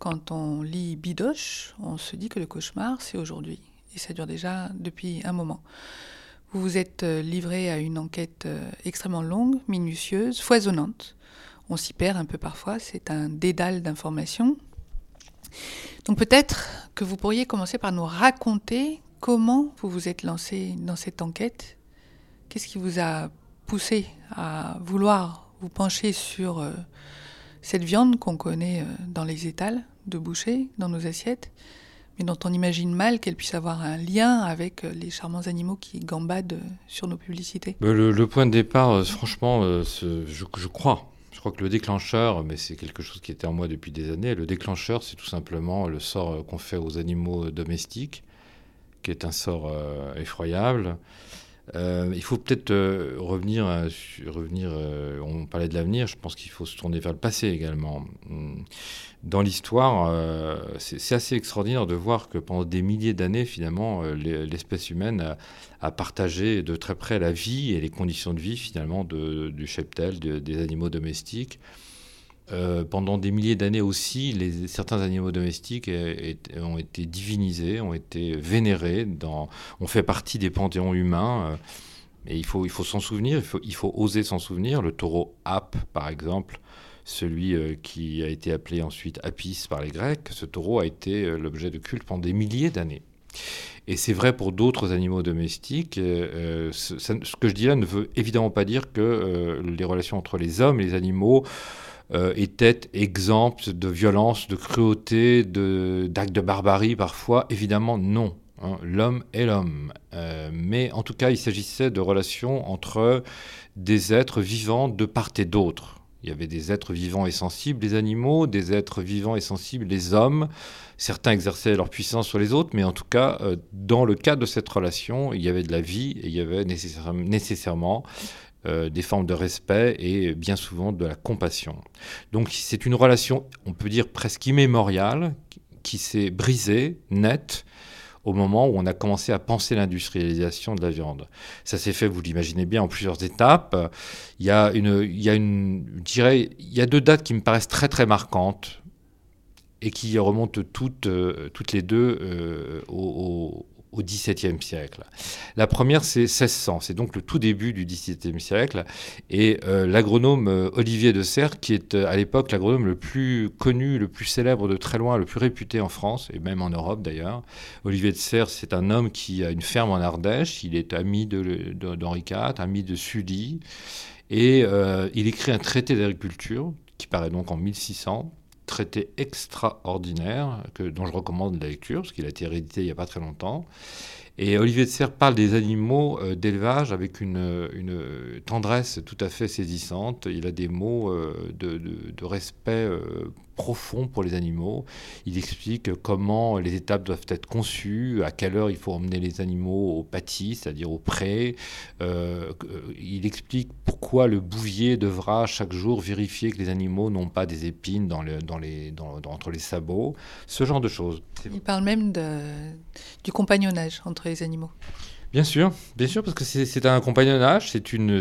quand on lit Bidoche, on se dit que le cauchemar, c'est aujourd'hui. Et ça dure déjà depuis un moment. Vous vous êtes livré à une enquête extrêmement longue, minutieuse, foisonnante. On s'y perd un peu parfois, c'est un dédale d'informations. Donc peut-être que vous pourriez commencer par nous raconter comment vous vous êtes lancé dans cette enquête. Qu'est-ce qui vous a poussé à vouloir vous pencher sur cette viande qu'on connaît dans les étals de boucher, dans nos assiettes, mais dont on imagine mal qu'elle puisse avoir un lien avec les charmants animaux qui gambadent sur nos publicités. Le point de départ, franchement, je crois. Je crois que le déclencheur, mais c'est quelque chose qui était en moi depuis des années, le déclencheur, c'est tout simplement le sort qu'on fait aux animaux domestiques, qui est un sort effroyable. Il faut peut-être revenir, on parlait de l'avenir, je pense qu'il faut se tourner vers le passé également. Dans l'histoire, c'est assez extraordinaire de voir que pendant des milliers d'années, finalement, l'espèce humaine a partagé de très près la vie et les conditions de vie, finalement, du cheptel, des animaux domestiques. Pendant des milliers d'années aussi, certains animaux domestiques ont été divinisés, ont été vénérés, ont fait partie des panthéons humains. Et il faut s'en souvenir, il faut oser s'en souvenir. Le taureau Ap, par exemple, celui qui a été appelé ensuite Apis par les Grecs, ce taureau a été l'objet de culte pendant des milliers d'années. Et c'est vrai pour d'autres animaux domestiques. Ce que je dis là ne veut évidemment pas dire que les relations entre les hommes et les animaux étaient exemptes de violence, de cruauté, d'actes de barbarie parfois. Évidemment, non. L'homme est l'homme. Mais en tout cas, il s'agissait de relations entre des êtres vivants de part et d'autre. Il y avait des êtres vivants et sensibles, les animaux, des êtres vivants et sensibles, les hommes. Certains exerçaient leur puissance sur les autres, mais en tout cas, dans le cadre de cette relation, il y avait de la vie et il y avait nécessairement des formes de respect et bien souvent de la compassion. Donc c'est une relation, on peut dire presque immémoriale, qui s'est brisée, nette, au moment où on a commencé à penser l'industrialisation de la viande. Ça s'est fait, vous l'imaginez bien, en plusieurs étapes. Il y a deux dates qui me paraissent très très marquantes et qui remontent toutes les deux au XVIIe siècle. La première, c'est 1600, c'est donc le tout début du XVIIe siècle, et l'agronome Olivier de Serres, qui est à l'époque l'agronome le plus connu, le plus célèbre de très loin, le plus réputé en France, et même en Europe d'ailleurs. Olivier de Serres, c'est un homme qui a une ferme en Ardèche, il est ami d'Henri IV, ami de Sully, et il écrit un traité d'agriculture, qui paraît donc en 1600, traité extraordinaire dont je recommande la lecture, parce qu'il a été réédité il n'y a pas très longtemps. Et Olivier de Serres parle des animaux d'élevage avec une tendresse tout à fait saisissante. Il a des mots de respect profond pour les animaux. Il explique comment les étapes doivent être conçues, à quelle heure il faut emmener les animaux au pâtis, c'est-à-dire au pré. Il explique pourquoi le bouvier devra chaque jour vérifier que les animaux n'ont pas des épines entre les sabots. Ce genre de choses. Il parle même du compagnonnage entre les animaux. Bien sûr, parce que c'est un compagnonnage, c'est une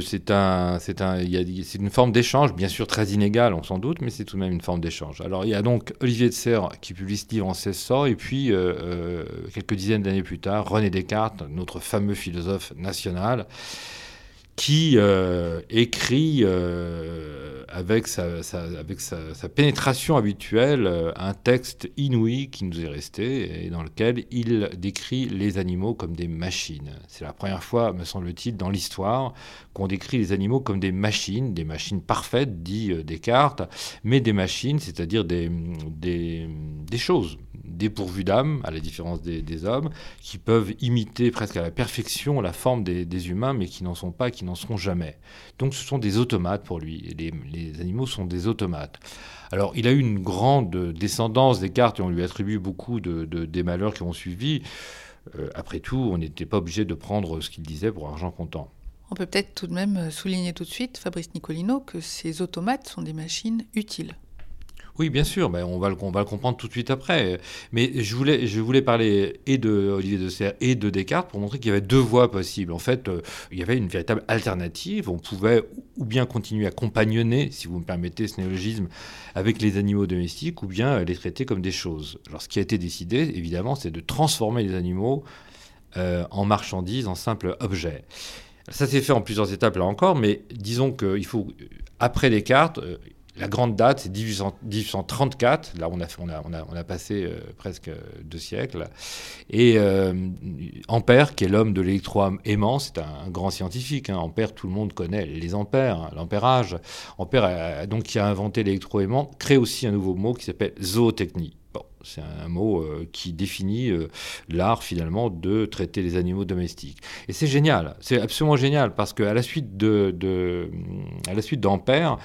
forme d'échange, bien sûr très inégale, on s'en doute, mais c'est tout de même une forme d'échange. Alors il y a donc Olivier de Serres qui publie ce livre en 1600, et puis quelques dizaines d'années plus tard, René Descartes, notre fameux philosophe national, qui écrit avec sa pénétration habituelle un texte inouï qui nous est resté et dans lequel il décrit les animaux comme des machines. C'est la première fois, me semble-t-il, dans l'histoire qu'on décrit les animaux comme des machines parfaites, dit Descartes, mais des machines, c'est-à-dire des choses dépourvues d'âme, à la différence des hommes, qui peuvent imiter presque à la perfection la forme des humains, mais qui n'en sont pas, qui n'en seront jamais. Donc ce sont des automates pour lui. Les animaux sont des automates. Alors il a eu une grande descendance, Descartes, et on lui attribue beaucoup des malheurs qui ont suivi. Après tout, on n'était pas obligé de prendre ce qu'il disait pour argent comptant. On peut peut-être tout de même souligner tout de suite, Fabrice Nicolino, que ces automates sont des machines utiles. Oui, bien sûr, mais on va le comprendre tout de suite après. Mais je voulais parler et de Olivier de Serres et de Descartes pour montrer qu'il y avait deux voies possibles. En fait, il y avait une véritable alternative. On pouvait ou bien continuer à compagnonner, si vous me permettez ce néologisme, avec les animaux domestiques, ou bien les traiter comme des choses. Alors, ce qui a été décidé, évidemment, c'est de transformer les animaux en marchandises, en simples objets. Ça s'est fait en plusieurs étapes, là encore, mais disons qu'il faut, après Descartes, la grande date, c'est 1834. Là, on a passé presque 2 siècles. Et Ampère, qui est l'homme de l'électroaimant, c'est un grand scientifique. Hein. Ampère, tout le monde connaît les ampères, hein, l'ampérage. Ampère, donc, qui a inventé l'électroaimant, crée aussi un nouveau mot qui s'appelle zootechnie. Bon, c'est un mot qui définit l'art, finalement, de traiter les animaux domestiques. Et c'est génial, c'est absolument génial, parce qu'à la suite d'Ampère,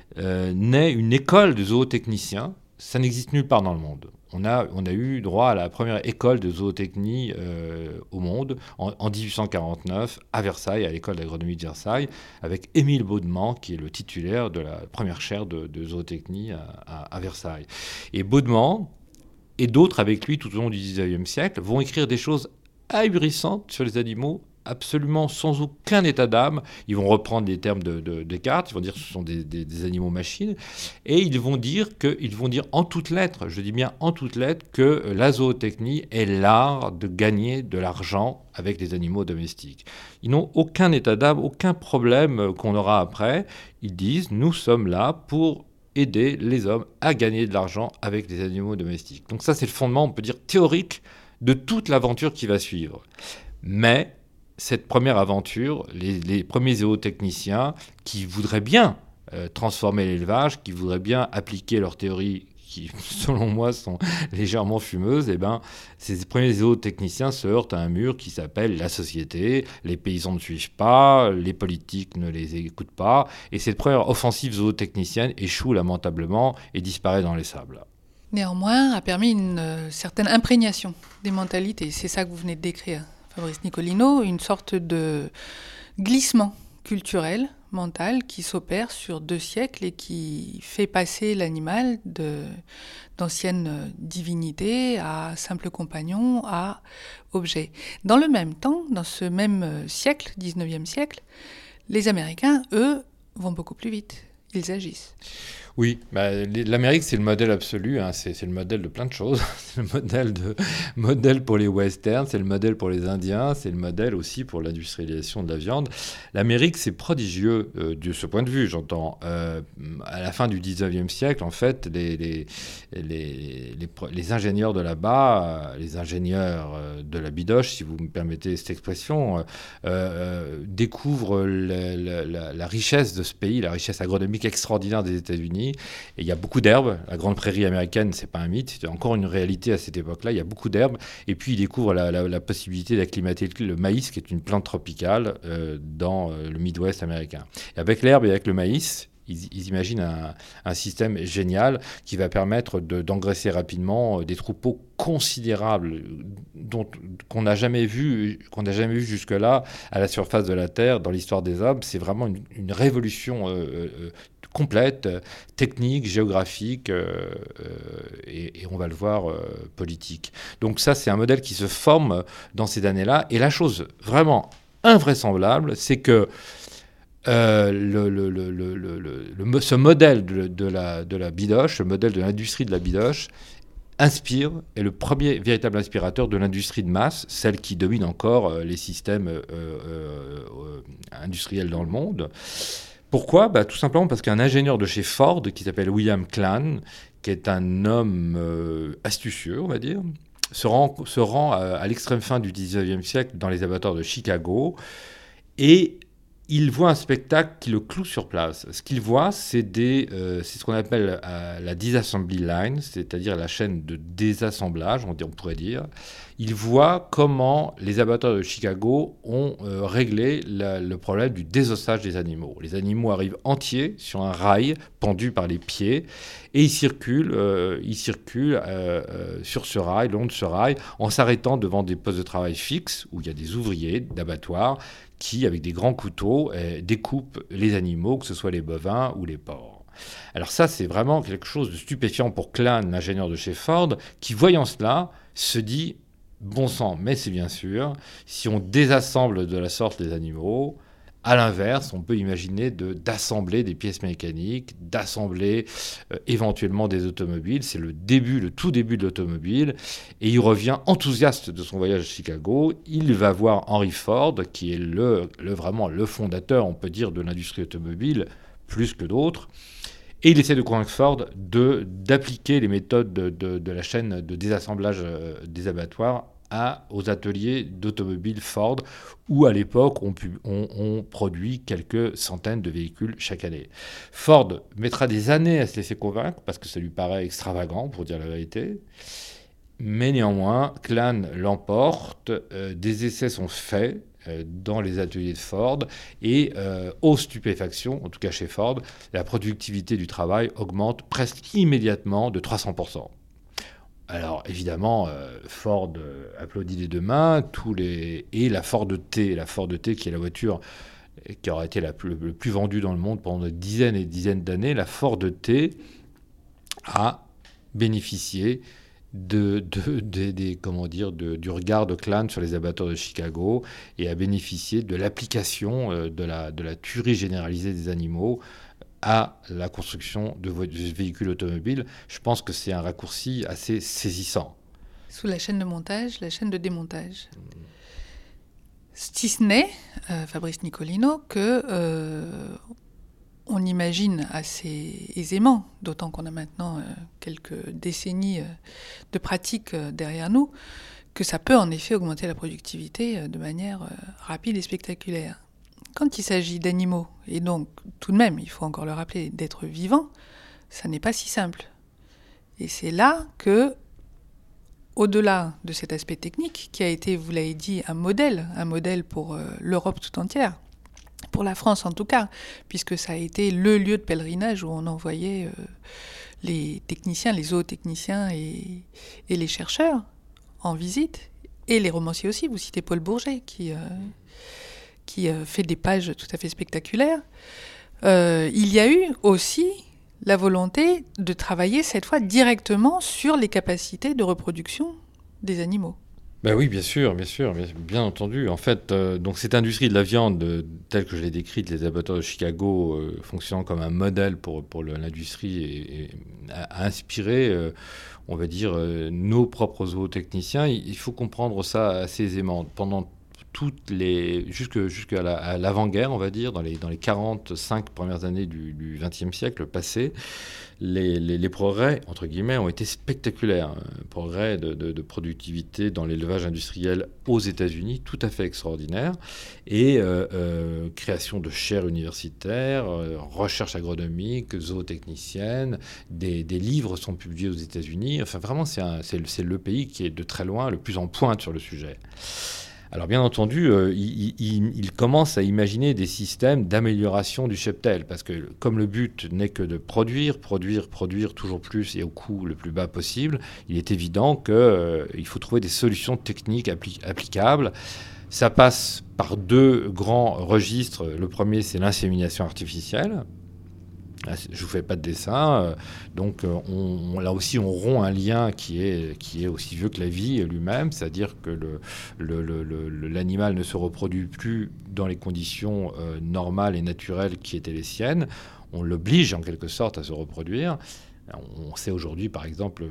naît une école de zootechniciens. Ça n'existe nulle part dans le monde. On a eu droit à la première école de zootechnie au monde en 1849 à Versailles, à l'école d'agronomie de Versailles, avec Émile Baudement, qui est le titulaire de la première chaire de zootechnie à Versailles. Et Baudement et d'autres avec lui tout au long du XIXe siècle vont écrire des choses ahurissantes sur les animaux, absolument sans aucun état d'âme. Ils vont reprendre les termes de Descartes, ils vont dire que ce sont des animaux machines, et ils vont dire en toutes lettres, je dis bien en toutes lettres, que la zootechnie est l'art de gagner de l'argent avec les animaux domestiques. Ils n'ont aucun état d'âme, aucun problème qu'on aura après. Ils disent, nous sommes là pour aider les hommes à gagner de l'argent avec les animaux domestiques. Donc ça, c'est le fondement, on peut dire, théorique de toute l'aventure qui va suivre. Mais cette première aventure, les premiers zootechniciens qui voudraient bien transformer l'élevage, qui voudraient bien appliquer leurs théories qui, selon moi, sont légèrement fumeuses, eh ben, ces premiers zootechniciens se heurtent à un mur qui s'appelle la société. Les paysans ne suivent pas, les politiques ne les écoutent pas, et cette première offensive zootechnicienne échoue lamentablement et disparaît dans les sables. Néanmoins, a permis une certaine imprégnation des mentalités. C'est ça que vous venez de décrire, Fabrice Nicolino, une sorte de glissement culturel, mental, qui s'opère sur 2 siècles et qui fait passer l'animal d'ancienne divinité à simple compagnon, à objet. Dans le même temps, dans ce même siècle, 19e siècle, les Américains, eux, vont beaucoup plus vite. Ils agissent. Oui, l'Amérique, c'est le modèle absolu, hein, c'est le modèle de plein de choses. C'est le modèle pour les westerns, c'est le modèle pour les Indiens, c'est le modèle aussi pour l'industrialisation de la viande. L'Amérique, c'est prodigieux de ce point de vue, j'entends. À la fin du 19e siècle, en fait, les ingénieurs de là-bas, les ingénieurs de la bidoche, si vous me permettez cette expression, découvrent la richesse de ce pays, la richesse agronomique extraordinaire des États-Unis. Et il y a beaucoup d'herbes. La grande prairie américaine, c'est pas un mythe, c'est encore une réalité à cette époque-là. Il y a beaucoup d'herbes. Et puis, ils découvrent la possibilité d'acclimater le maïs, qui est une plante tropicale, dans le Midwest américain. Et avec l'herbe et avec le maïs, ils imaginent un système génial qui va permettre d'engraisser rapidement des troupeaux considérables qu'on n'a jamais vu jusque-là à la surface de la Terre dans l'histoire des hommes. C'est vraiment une révolution complète, technique, géographique et on va le voir, politique. Donc ça, c'est un modèle qui se forme dans ces années-là. Et la chose vraiment invraisemblable, c'est que ce modèle de la bidoche, le modèle de l'industrie de la bidoche, est le premier véritable inspirateur de l'industrie de masse, celle qui domine encore les systèmes industriels dans le monde. Pourquoi ? Tout simplement parce qu'un ingénieur de chez Ford, qui s'appelle William Clan, qui est un homme astucieux, on va dire, se rend à l'extrême fin du 19e siècle dans les abattoirs de Chicago, et il voit un spectacle qui le cloue sur place. Ce qu'il voit, c'est ce qu'on appelle la disassembly line, c'est-à-dire la chaîne de désassemblage, on pourrait dire. Il voit comment les abattoirs de Chicago ont réglé le problème du désossage des animaux. Les animaux arrivent entiers sur un rail pendu par les pieds et ils circulent sur ce rail, le long de ce rail, en s'arrêtant devant des postes de travail fixes où il y a des ouvriers d'abattoirs qui, avec des grands couteaux, découpent les animaux, que ce soit les bovins ou les porcs. Alors ça, c'est vraiment quelque chose de stupéfiant pour Klein, l'ingénieur de chez Ford, qui, voyant cela, se dit « bon sang, mais c'est bien sûr, si on désassemble de la sorte les animaux, à l'inverse, on peut imaginer d'assembler des pièces mécaniques, d'assembler éventuellement des automobiles. » C'est le tout début de l'automobile. Et il revient enthousiaste de son voyage à Chicago. Il va voir Henry Ford, qui est vraiment le fondateur, on peut dire, de l'industrie automobile, plus que d'autres. Et il essaie de convaincre Ford d'appliquer les méthodes de la chaîne de désassemblage des abattoirs aux ateliers d'automobiles Ford, où à l'époque on produit quelques centaines de véhicules chaque année. Ford mettra des années à se laisser convaincre, parce que ça lui paraît extravagant, pour dire la vérité. Mais néanmoins, Klein l'emporte, des essais sont faits dans les ateliers de Ford, et aux stupéfactions, en tout cas chez Ford, la productivité du travail augmente presque immédiatement de 300%. Alors évidemment, Ford applaudit des deux mains, et la Ford T, qui est la voiture qui aura été le plus vendue dans le monde pendant des dizaines et des dizaines d'années, la Ford T a bénéficié du regard de Klein sur les abattoirs de Chicago, et a bénéficié de l'application de la tuerie généralisée des animaux à la construction de véhicules automobiles. Je pense que c'est un raccourci assez saisissant. Sous la chaîne de montage, la chaîne de démontage. Si ce n'est, Fabrice Nicolino, que on imagine assez aisément, d'autant qu'on a maintenant quelques décennies de pratique derrière nous, que ça peut en effet augmenter la productivité de manière rapide et spectaculaire. Quand il s'agit d'animaux, et donc tout de même, il faut encore le rappeler, d'êtres vivants, ça n'est pas si simple. Et c'est là que, au-delà de cet aspect technique, qui a été, vous l'avez dit, un modèle pour l'Europe tout entière, pour la France en tout cas, puisque ça a été le lieu de pèlerinage où on envoyait les techniciens, les zootechniciens et les chercheurs en visite, et les romanciers aussi. Vous citez Paul Bourget, qui fait des pages tout à fait spectaculaires. Il y a eu aussi la volonté de travailler cette fois directement sur les capacités de reproduction des animaux. Ben oui, bien sûr, bien entendu. En fait, donc cette industrie de la viande, telle que je l'ai décrite, les abattoirs de Chicago, fonctionnant comme un modèle pour l'industrie, a inspiré, on va dire, nos propres zootechniciens. Il faut comprendre ça assez aisément. Pendant jusqu'à l'avant-guerre, on va dire, dans les 45 premières années du XXe siècle passé, les progrès, entre guillemets, ont été spectaculaires. Progrès de productivité dans l'élevage industriel aux États-Unis, tout à fait extraordinaire. Et création de chaires universitaires, recherche agronomique, zootechnicienne, des livres sont publiés aux États-Unis. Enfin, vraiment, c'est le pays qui est de très loin le plus en pointe sur le sujet. Alors bien entendu, il commence à imaginer des systèmes d'amélioration du cheptel, parce que comme le but n'est que de produire toujours plus et au coût le plus bas possible, il est évident qu'il faut trouver des solutions techniques applicables. Ça passe par deux grands registres. Le premier, c'est l'insémination artificielle. Je ne vous fais pas de dessin, donc là aussi on rompt un lien qui est aussi vieux que la vie lui-même, c'est-à-dire que l'animal ne se reproduit plus dans les conditions normales et naturelles qui étaient les siennes, on l'oblige en quelque sorte à se reproduire. On sait aujourd'hui, par exemple,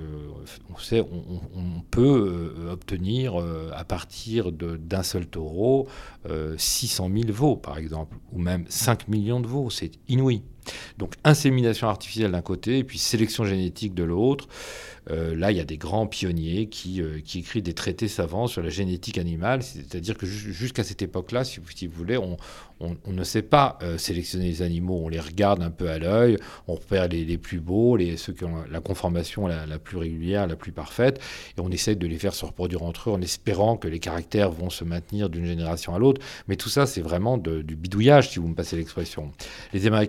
on peut obtenir à partir d'un seul taureau 600 000 veaux, par exemple, ou même 5 millions de veaux, c'est inouï. Donc insémination artificielle d'un côté et puis sélection génétique de l'autre. Là, il y a des grands pionniers qui écrivent des traités savants sur la génétique animale. C'est-à-dire que jusqu'à cette époque-là, si vous voulez, on ne sait pas sélectionner les animaux. On les regarde un peu à l'œil, on repère les plus beaux, ceux qui ont la conformation la plus régulière, la plus parfaite, et on essaie de les faire se reproduire entre eux en espérant que les caractères vont se maintenir d'une génération à l'autre. Mais tout ça, c'est vraiment du bidouillage, si vous me passez l'expression. Les Américains font ça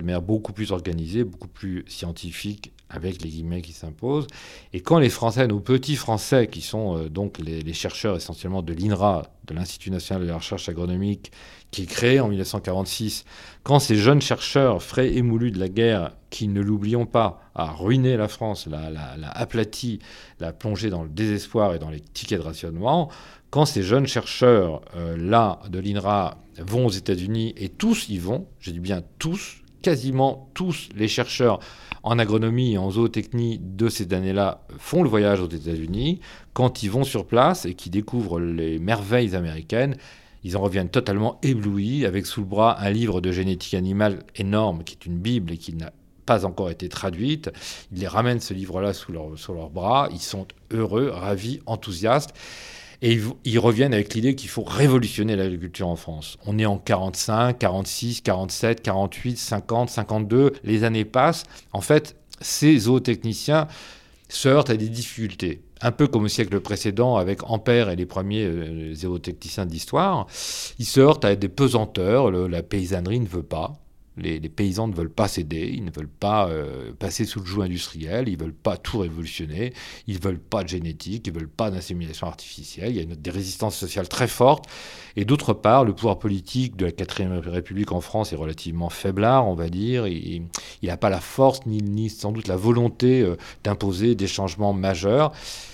de manière beaucoup plus organisée, beaucoup plus scientifique, avec les guillemets qui s'imposent. Et quand les Français, nos petits Français, qui sont donc les chercheurs essentiellement de l'INRA, de l'Institut national de la recherche agronomique, qui est créé en 1946, quand ces jeunes chercheurs frais émoulus de la guerre, qui, ne l'oublions pas, a ruiné la France, l'a aplati, l'a plongé dans le désespoir et dans les tickets de rationnement, quand ces jeunes chercheurs là de l'INRA vont aux États-Unis, et tous y vont, je dis bien tous, quasiment tous les chercheurs en agronomie et en zootechnie de ces années-là font le voyage aux États-Unis, quand ils vont sur place et qu'ils découvrent les merveilles américaines, ils en reviennent totalement éblouis, avec sous le bras un livre de génétique animale énorme, qui est une Bible et qui n'a pas encore été traduite. Ils les ramènent ce livre-là sur leurs bras, ils sont heureux, ravis, enthousiastes. Et ils reviennent avec l'idée qu'il faut révolutionner l'agriculture en France. On est en 45, 46, 47, 48, 50, 52. Les années passent. En fait, ces zootechniciens se heurtent à des difficultés. Un peu comme au siècle précédent avec Ampère et les premiers zootechniciens d'histoire. Ils se heurtent à des pesanteurs. La paysannerie ne veut pas. Les paysans ne veulent pas céder, ils ne veulent pas passer sous le joug industriel, ils ne veulent pas tout révolutionner, ils ne veulent pas de génétique, ils ne veulent pas d'insémination artificielle. Il y a des résistances sociales très fortes. Et d'autre part, le pouvoir politique de la 4e République en France est relativement faiblard, on va dire. Il n'a pas la force ni sans doute la volonté d'imposer des changements majeurs.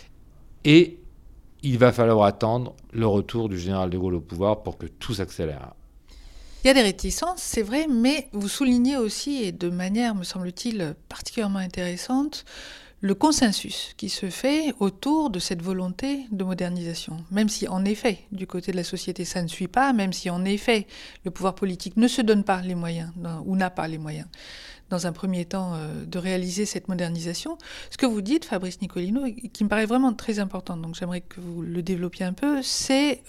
Et il va falloir attendre le retour du général de Gaulle au pouvoir pour que tout s'accélère. Il y a des réticences, c'est vrai, mais vous soulignez aussi, et de manière, me semble-t-il, particulièrement intéressante, le consensus qui se fait autour de cette volonté de modernisation. Même si, en effet, du côté de la société, ça ne suit pas, même si, en effet, le pouvoir politique ne se donne pas les moyens, ou n'a pas les moyens, dans un premier temps, de réaliser cette modernisation. Ce que vous dites, Fabrice Nicolino, qui me paraît vraiment très important, donc j'aimerais que vous le développiez un peu, c'est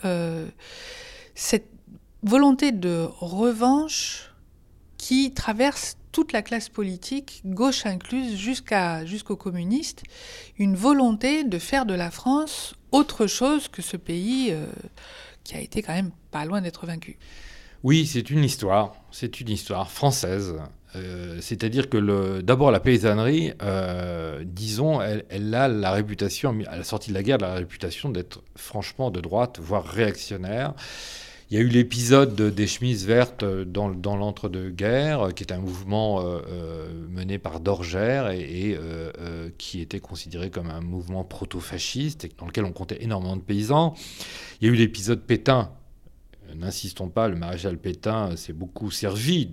cette volonté de revanche qui traverse toute la classe politique, gauche incluse, jusqu'aux communistes, une volonté de faire de la France autre chose que ce pays qui a été quand même pas loin d'être vaincu. Oui, c'est une histoire française. C'est-à-dire que d'abord la paysannerie, disons, elle a la réputation, à la sortie de la guerre, la réputation d'être franchement de droite, voire réactionnaire. Il y a eu l'épisode des chemises vertes dans l'entre-deux-guerres, qui est un mouvement mené par Dorgère et qui était considéré comme un mouvement proto-fasciste, dans lequel on comptait énormément de paysans. Il y a eu l'épisode Pétain. N'insistons pas, le maréchal Pétain s'est beaucoup servi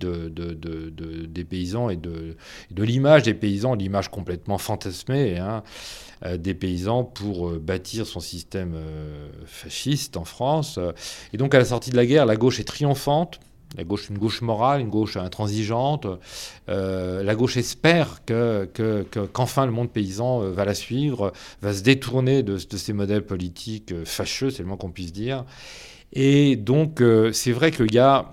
des paysans et de l'image des paysans, l'image complètement fantasmée, des paysans pour bâtir son système fasciste en France. Et donc à la sortie de la guerre, la gauche est triomphante. La gauche, une gauche morale, une gauche intransigeante. La gauche espère qu'enfin le monde paysan va la suivre, va se détourner de ces modèles politiques fâcheux, c'est le moins qu'on puisse dire. Et donc c'est vrai qu'il y a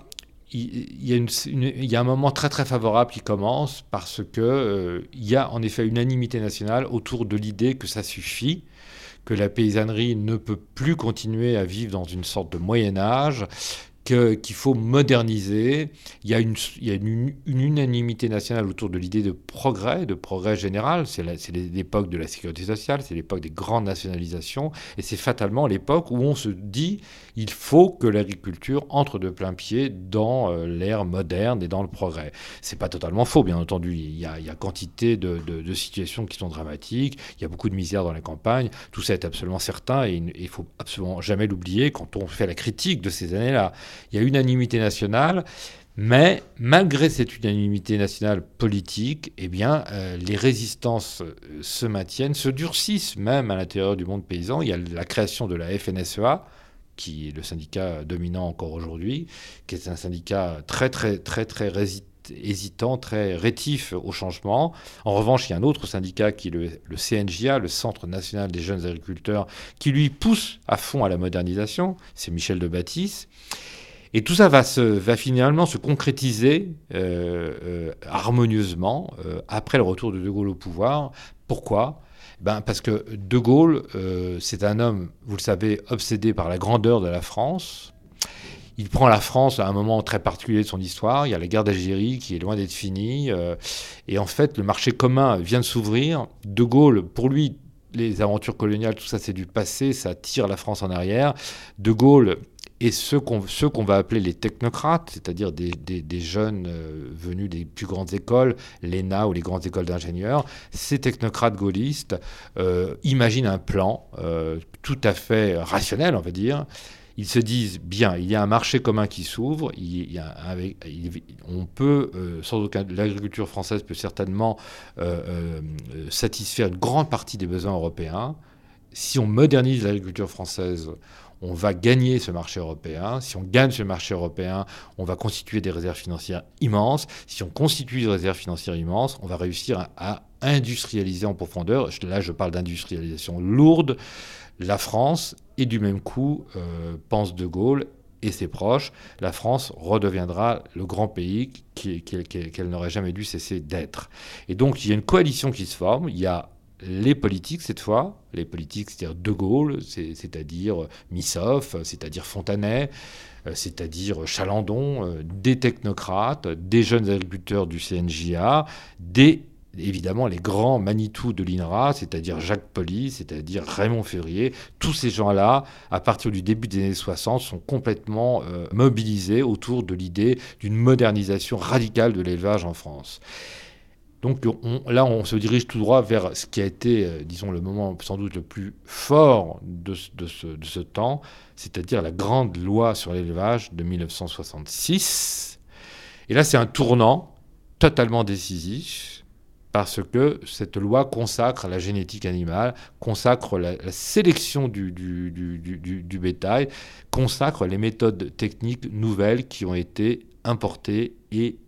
un moment très très favorable qui commence parce que il y a en effet une unanimité nationale autour de l'idée que ça suffit, que la paysannerie ne peut plus continuer à vivre dans une sorte de Moyen-Âge, qu'il faut moderniser. Il y a une unanimité nationale autour de l'idée de progrès général. C'est l'époque de la sécurité sociale, c'est l'époque des grandes nationalisations, et c'est fatalement l'époque où on se dit il faut que l'agriculture entre de plein pied dans l'ère moderne et dans le progrès. C'est pas totalement faux, bien entendu. Il y a quantité de situations qui sont dramatiques, il y a beaucoup de misère dans les campagnes, tout ça est absolument certain, et il faut absolument jamais l'oublier quand on fait la critique de ces années-là. Il y a unanimité nationale, mais malgré cette unanimité nationale politique, eh bien, les résistances se maintiennent, se durcissent même à l'intérieur du monde paysan. Il y a la création de la FNSEA, qui est le syndicat dominant encore aujourd'hui, qui est un syndicat très hésitant, très rétif au changement. En revanche, il y a un autre syndicat qui est le CNJA, le Centre national des jeunes agriculteurs, qui lui pousse à fond à la modernisation. C'est Michel de Bâtisse. Et tout ça va finalement se concrétiser harmonieusement après le retour de Gaulle au pouvoir. Pourquoi ? Parce que De Gaulle, c'est un homme, vous le savez, obsédé par la grandeur de la France. Il prend la France à un moment très particulier de son histoire. Il y a la guerre d'Algérie qui est loin d'être finie. Et en fait, le marché commun vient de s'ouvrir. De Gaulle, pour lui, les aventures coloniales, tout ça, c'est du passé. Ça tire la France en arrière. De Gaulle et ceux qu'on va appeler les technocrates, c'est-à-dire des jeunes venus des plus grandes écoles, l'ENA ou les grandes écoles d'ingénieurs, ces technocrates gaullistes imaginent un plan tout à fait rationnel, on va dire. Ils se disent, bien, il y a un marché commun qui s'ouvre, on peut, sans aucun, l'agriculture française peut certainement satisfaire une grande partie des besoins européens. Si on modernise l'agriculture française, on va gagner ce marché européen. Si on gagne ce marché européen, on va constituer des réserves financières immenses. Si on constitue des réserves financières immenses, on va réussir à industrialiser en profondeur. Là, je parle d'industrialisation lourde. La France, et du même coup, pense De Gaulle et ses proches, la France redeviendra le grand pays qu'elle n'aurait jamais dû cesser d'être. Et donc, il y a une coalition qui se forme. Il y a les politiques, cette fois, les politiques, c'est-à-dire De Gaulle, c'est-à-dire Missoff, c'est-à-dire Fontanet, c'est-à-dire Chalandon, des technocrates, des jeunes agriculteurs du CNJA, évidemment les grands Manitou de l'INRA, c'est-à-dire Jacques Poli, c'est-à-dire Raymond Ferrier. Tous ces gens-là, à partir du début des années 60, sont complètement mobilisés autour de l'idée d'une modernisation radicale de l'élevage en France. Donc on se dirige tout droit vers ce qui a été, disons, le moment sans doute le plus fort de ce temps, c'est-à-dire la grande loi sur l'élevage de 1966. Et là, c'est un tournant totalement décisif, parce que cette loi consacre la génétique animale, consacre la sélection du bétail, consacre les méthodes techniques nouvelles qui ont été importées et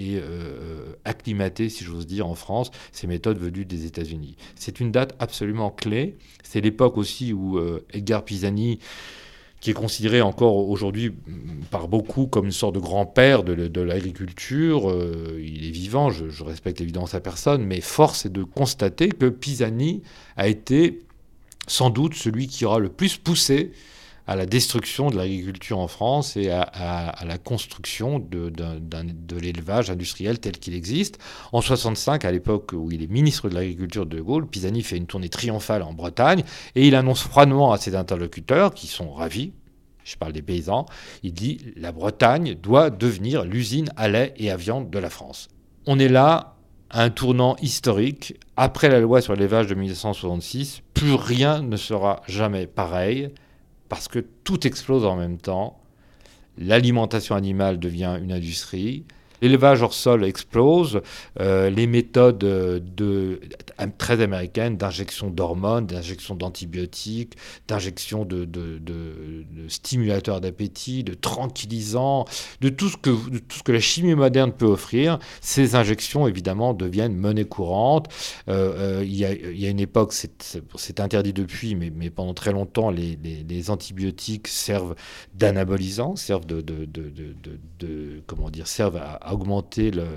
acclimatées, si j'ose dire, en France, ces méthodes venues des États-Unis. C'est une date absolument clé. C'est l'époque aussi où Edgar Pisani, qui est considéré encore aujourd'hui par beaucoup comme une sorte de grand-père de l'agriculture. Il est vivant, je respecte évidemment sa personne, mais force est de constater que Pisani a été sans doute celui qui aura le plus poussé à la destruction de l'agriculture en France et à la construction de l'élevage industriel tel qu'il existe. En 1965, à l'époque où il est ministre de l'Agriculture de Gaulle, Pisani fait une tournée triomphale en Bretagne et il annonce froidement à ses interlocuteurs, qui sont ravis, je parle des paysans, il dit « La Bretagne doit devenir l'usine à lait et à viande de la France ». On est là à un tournant historique. Après la loi sur l'élevage de 1966, plus rien ne sera jamais pareil, parce que tout explose en même temps. L'alimentation animale devient une industrie. L'élevage hors sol explose. Les méthodes très américaines d'injection d'hormones, d'injection d'antibiotiques, d'injection de stimulateurs d'appétit, de tranquillisants, de tout ce que la chimie moderne peut offrir, ces injections, évidemment, deviennent monnaie courante. Il y a une époque, c'est interdit depuis, mais pendant très longtemps, les antibiotiques servent d'anabolisants, servent servent à augmenter le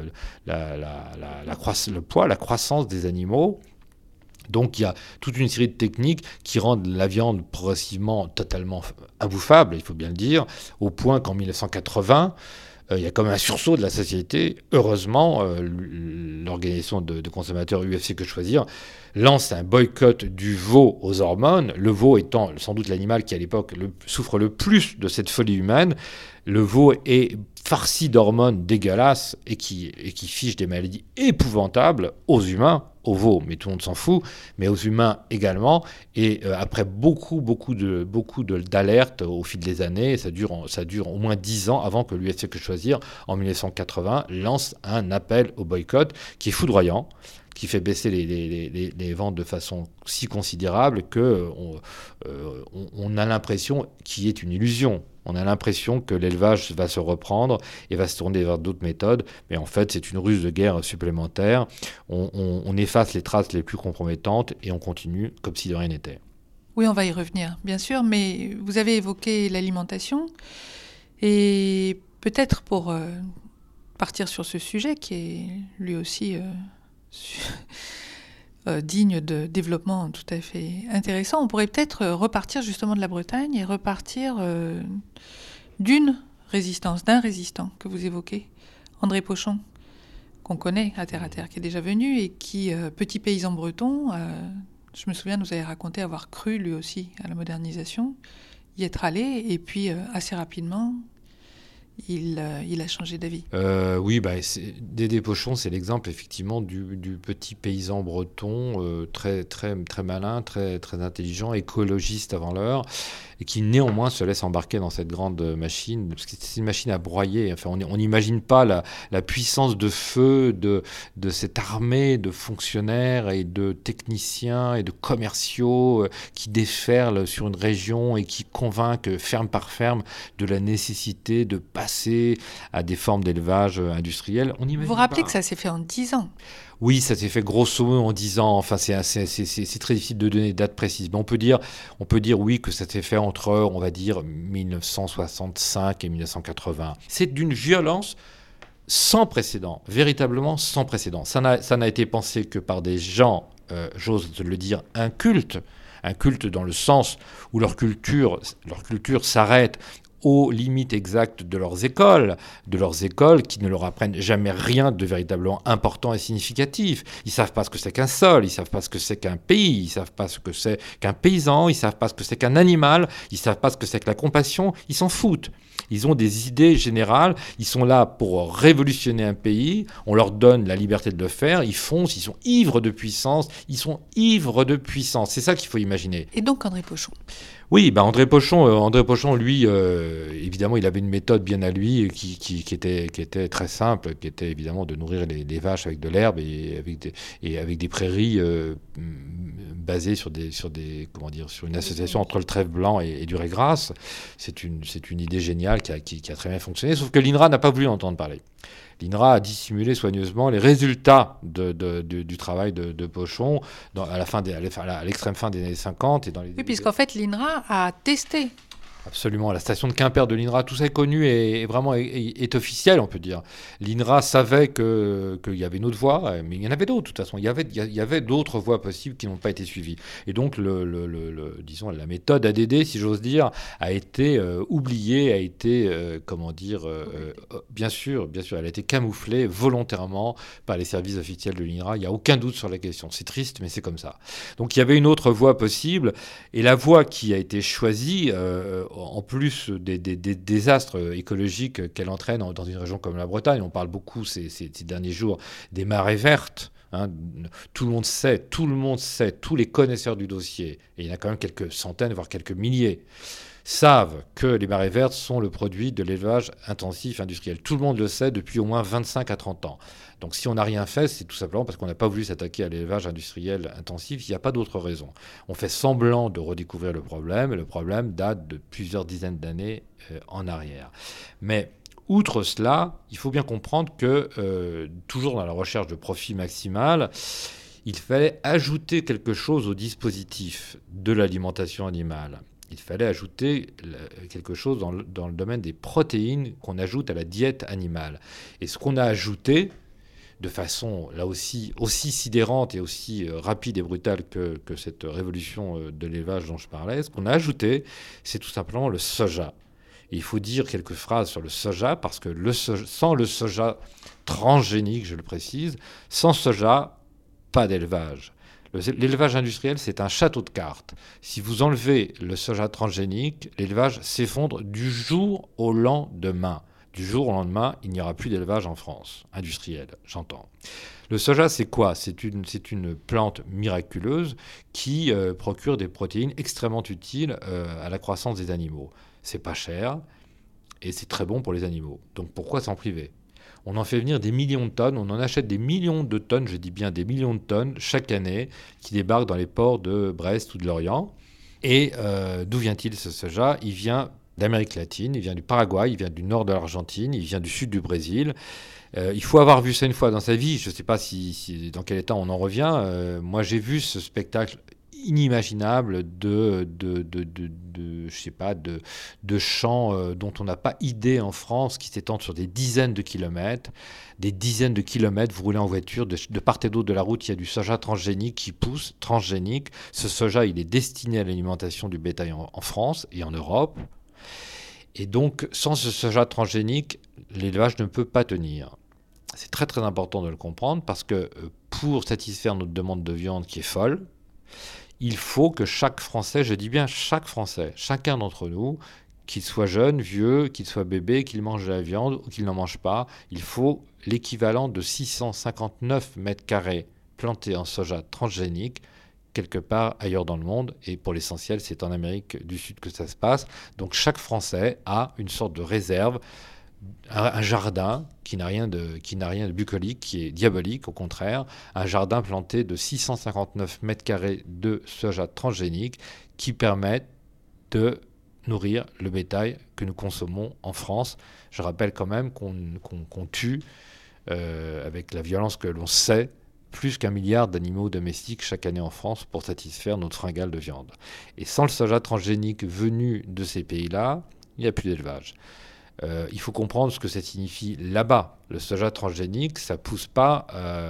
poids, la croissance des animaux. Donc il y a toute une série de techniques qui rendent la viande progressivement totalement imbouffable, il faut bien le dire, au point qu'en 1980, il y a comme un sursaut de la société. Heureusement, l'organisation de consommateurs UFC Que Choisir lance un boycott du veau aux hormones, le veau étant sans doute l'animal qui à l'époque souffre le plus de cette folie humaine. Le veau est farci d'hormones dégueulasses et qui fiche des maladies épouvantables aux humains, aux veaux, mais tout le monde s'en fout, mais aux humains également. Et après beaucoup d'alertes au fil des années, ça dure au moins 10 ans avant que l'UFC Que Choisir, en 1980, lance un appel au boycott qui est foudroyant, qui fait baisser les ventes de façon si considérable qu'on a l'impression qu'il est une illusion. On a l'impression que l'élevage va se reprendre et va se tourner vers d'autres méthodes, mais en fait c'est une ruse de guerre supplémentaire. On efface les traces les plus compromettantes et on continue comme si de rien n'était. Oui, on va y revenir, bien sûr, mais vous avez évoqué l'alimentation, et peut-être pour partir sur ce sujet qui est lui aussi digne de développement tout à fait intéressant, on pourrait peut-être repartir justement de la Bretagne et repartir d'une résistance d'un résistant que vous évoquez, André Pochon, qu'on connaît à Terre, qui est déjà venu et qui, petit paysan breton, je me souviens, nous avait raconté avoir cru lui aussi à la modernisation, y être allé, et puis assez rapidement, il a changé d'avis. Oui, Dédé Pochon, c'est l'exemple effectivement du petit paysan breton, très, très, très malin, très, très intelligent, écologiste avant l'heure, et qui néanmoins se laisse embarquer dans cette grande machine, parce que c'est une machine à broyer. Enfin, on n'imagine pas la puissance de feu de cette armée de fonctionnaires et de techniciens et de commerciaux qui déferlent sur une région et qui convainquent ferme par ferme de la nécessité de passer à des formes d'élevage industriel. Vous vous rappelez que ça s'est fait en 10 ans? Oui, ça s'est fait grosso modo en 10 ans. Enfin, c'est très difficile de donner des dates précises. Mais on peut dire oui que ça s'est fait entre, on va dire, 1965 et 1980. C'est d'une violence sans précédent, véritablement sans précédent. Ça n'a été pensé que par des gens, j'ose le dire, incultes dans le sens où leur culture s'arrête aux limites exactes de leurs écoles qui ne leur apprennent jamais rien de véritablement important et significatif. Ils ne savent pas ce que c'est qu'un sol, ils ne savent pas ce que c'est qu'un pays, ils ne savent pas ce que c'est qu'un paysan, ils ne savent pas ce que c'est qu'un animal, ils ne savent pas ce que c'est que la compassion, ils s'en foutent. Ils ont des idées générales, ils sont là pour révolutionner un pays, on leur donne la liberté de le faire, ils foncent, ils sont ivres de puissance, c'est ça qu'il faut imaginer. Et donc André Pochon? Oui, André Pochon, lui, évidemment, il avait une méthode bien à lui qui était très simple, qui était évidemment de nourrir les vaches avec de l'herbe et avec des prairies basées sur une association entre le trèfle blanc et du raigrasse. C'est une idée géniale qui a très bien fonctionné, sauf que l'INRA n'a pas voulu en entendre parler. L'INRA a dissimulé soigneusement les résultats du travail de Pochon à l'extrême fin des années 50. Oui, puisqu'en fait, l'INRA a testé. Absolument, la station de Quimper de l'INRA, tout ça est connu et vraiment est officiel, on peut dire. L'INRA savait qu'il y avait une autre voie, mais il y en avait d'autres, de toute façon. Il y avait d'autres voies possibles qui n'ont pas été suivies. Et donc, disons, la méthode ADD, si j'ose dire, a été oubliée, bien sûr, elle a été camouflée volontairement par les services officiels de l'INRA. Il n'y a aucun doute sur la question. C'est triste, mais c'est comme ça. Donc, il y avait une autre voie possible, et la voie qui a été choisie, en plus des désastres écologiques qu'elle entraîne dans une région comme la Bretagne. On parle beaucoup ces derniers jours des marées vertes. Tout le monde sait, tous les connaisseurs du dossier, et il y en a quand même quelques centaines, voire quelques milliers, savent que les marées vertes sont le produit de l'élevage intensif industriel. Tout le monde le sait depuis au moins 25 à 30 ans. Donc si on n'a rien fait, c'est tout simplement parce qu'on n'a pas voulu s'attaquer à l'élevage industriel intensif. Il n'y a pas d'autre raison. On fait semblant de redécouvrir le problème, et le problème date de plusieurs dizaines d'années en arrière. Mais outre cela, il faut bien comprendre que, toujours dans la recherche de profit maximal, il fallait ajouter quelque chose au dispositif de l'alimentation animale. Il fallait ajouter quelque chose dans le domaine des protéines qu'on ajoute à la diète animale. Et ce qu'on a ajouté, de façon là aussi sidérante et aussi rapide et brutale que cette révolution de l'élevage dont je parlais, ce qu'on a ajouté, c'est tout simplement le soja. Et il faut dire quelques phrases sur le soja, parce que sans le soja transgénique, je le précise, sans soja, pas d'élevage. L'élevage industriel, c'est un château de cartes. Si vous enlevez le soja transgénique, l'élevage s'effondre du jour au lendemain. Du jour au lendemain, il n'y aura plus d'élevage en France, industriel, j'entends. Le soja, c'est quoi ? C'est une plante miraculeuse qui procure des protéines extrêmement utiles à la croissance des animaux. C'est pas cher et c'est très bon pour les animaux. Donc pourquoi s'en priver ? On en fait venir des millions de tonnes, on en achète des millions de tonnes, je dis bien des millions de tonnes chaque année, qui débarquent dans les ports de Brest ou de Lorient. Et d'où vient-il ce soja ? Il vient d'Amérique latine, il vient du Paraguay, il vient du nord de l'Argentine, il vient du sud du Brésil. Il faut avoir vu ça une fois dans sa vie. Je ne sais pas dans quel état on en revient. Moi, j'ai vu ce spectacle inimaginable de champs dont on n'a pas idée en France, qui s'étendent sur des dizaines de kilomètres. Vous roulez en voiture, de part et d'autre de la route, il y a du soja transgénique qui pousse, transgénique. Ce soja, il est destiné à l'alimentation du bétail en France et en Europe. Et donc, sans ce soja transgénique, l'élevage ne peut pas tenir. C'est très très important de le comprendre parce que pour satisfaire notre demande de viande qui est folle, il faut que chaque Français, je dis bien chaque Français, chacun d'entre nous, qu'il soit jeune, vieux, qu'il soit bébé, qu'il mange de la viande ou qu'il n'en mange pas, il faut l'équivalent de 659 mètres carrés plantés en soja transgénique quelque part ailleurs dans le monde. Et pour l'essentiel, c'est en Amérique du Sud que ça se passe. Donc chaque Français a une sorte de réserve, un jardin qui n'a rien de bucolique, qui est diabolique, au contraire, un jardin planté de 659 mètres carrés de soja transgénique qui permet de nourrir le bétail que nous consommons en France. Je rappelle quand même qu'on tue, avec la violence que l'on sait, plus qu'1 milliard d'animaux domestiques chaque année en France pour satisfaire notre fringale de viande. Et sans le soja transgénique venu de ces pays-là, il n'y a plus d'élevage. Il faut comprendre ce que ça signifie là-bas. Le soja transgénique, ça ne pousse pas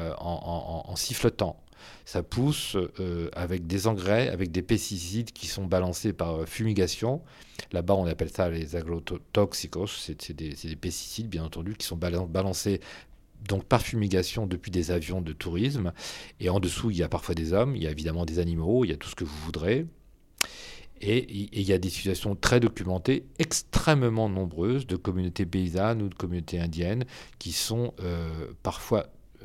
en sifflotant. Ça pousse avec des engrais, avec des pesticides qui sont balancés par fumigation. Là-bas, on appelle ça les agrotoxicos. C'est des pesticides, bien entendu, qui sont balancés donc par fumigation depuis des avions de tourisme. Et en dessous, il y a parfois des hommes, il y a évidemment des animaux, il y a tout ce que vous voudrez. Et il y a des situations très documentées, extrêmement nombreuses, de communautés paysannes ou de communautés indiennes qui sont parfois